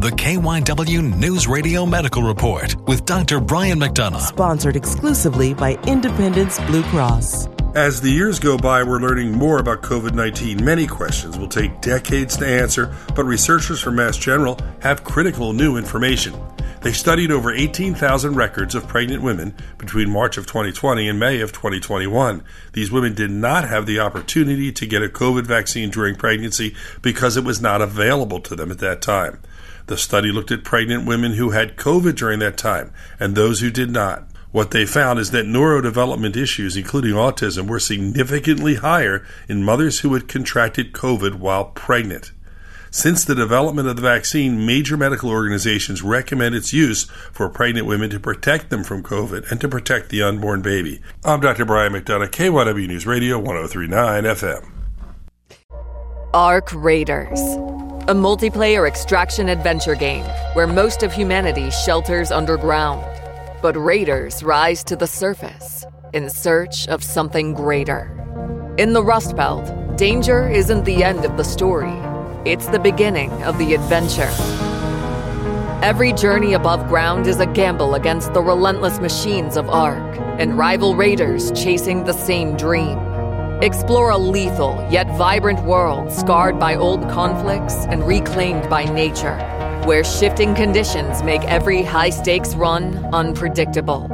the KYW News Radio Medical Report with Dr. Brian McDonough. Sponsored exclusively by Independence Blue Cross. As the years go by, we're learning more about COVID-19. Many questions will take decades to answer, but researchers from Mass General have critical new information. They studied over 18,000 records of pregnant women between March of 2020 and May of 2021. These women did not have the opportunity to get a COVID vaccine during pregnancy because it was not available to them at that time. The study looked at pregnant women who had COVID during that time and those who did not. What they found is that neurodevelopment issues, including autism, were significantly higher in mothers who had contracted COVID while pregnant. Since the development of the vaccine, major medical organizations recommend its use for pregnant women to protect them from COVID and to protect the unborn baby. I'm Dr. Brian McDonough, KYW News Radio 103.9 FM. Ark Raiders, a multiplayer extraction adventure game where most of humanity shelters underground. But raiders rise to the surface in search of something greater. In the Rust Belt, danger isn't the end of the story. It's the beginning of the adventure. Every journey above ground is a gamble against the relentless machines of Ark and rival raiders chasing the same dream. Explore a lethal yet vibrant world scarred by old conflicts and reclaimed by nature, where shifting conditions make every high-stakes run unpredictable.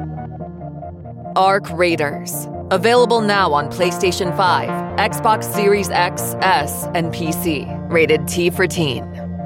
Ark Raiders. Available now on PlayStation 5, Xbox Series X, S, and PC. Rated T for Teen.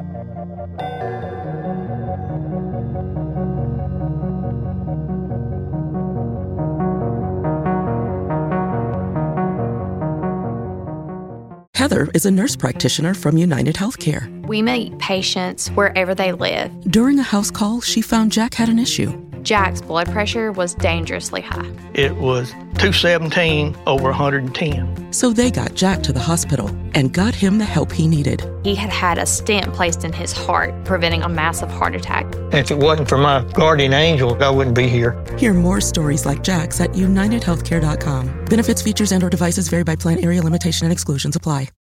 Heather is a nurse practitioner from United Healthcare. We meet patients wherever they live. During a house call, she found Jack had an issue. Jack's blood pressure was dangerously high. It was 217 over 110. So they got Jack to the hospital and got him the help he needed. He had had a stent placed in his heart, preventing a massive heart attack. If it wasn't for my guardian angel, I wouldn't be here. Hear more stories like Jack's at UnitedHealthcare.com. Benefits, features, and/or devices vary by plan, area, limitation, and exclusions apply.